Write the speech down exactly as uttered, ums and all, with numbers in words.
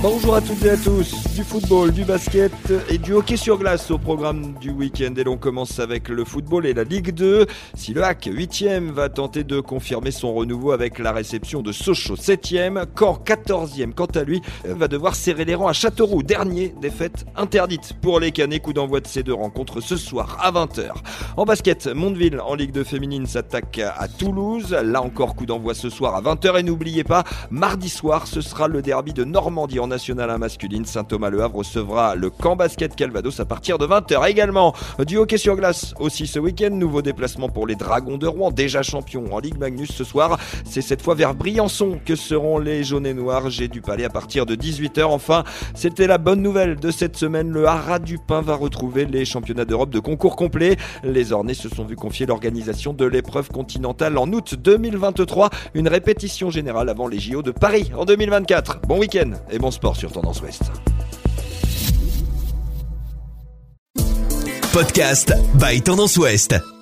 Bonjour à toutes et à tous, du football, du basket et du hockey sur glace au programme du week-end. Et l'on commence avec le football et la Ligue deux. Si le H A C huitième va tenter de confirmer son renouveau avec la réception de Sochaux septième, Caen quatorzième quant à lui va devoir serrer les rangs à Châteauroux. Dernier, défaite interdite pour les Canets. Coup d'envoi de ces deux rencontres ce soir à vingt heures. En basket, Mondeville en Ligue deux féminine s'attaque à Toulouse. Là encore, coup d'envoi ce soir à vingt heures. Et n'oubliez pas, mardi soir, ce sera le derby de Normandie en nationale à masculine. Saint-Thomas-le Havre recevra le Caen Basket Calvados à partir de vingt heures. Également du hockey sur glace aussi ce week-end. Nouveau déplacement pour les Dragons de Rouen, déjà champions en Ligue Magnus ce soir. C'est cette fois vers Briançon que seront les jaunes et noirs G du Palais à partir de dix-huit heures. Enfin, c'était la bonne nouvelle de cette semaine. Le Haras du Pin va retrouver les championnats d'Europe de concours complet. Les Ornais se sont vus confier l'organisation de l'épreuve continentale en août deux mille vingt-trois. Une répétition générale avant les J O de Paris en deux mille vingt-quatre. Bon week-end et bon sport sur Tendance Ouest. Podcast by Tendance Ouest.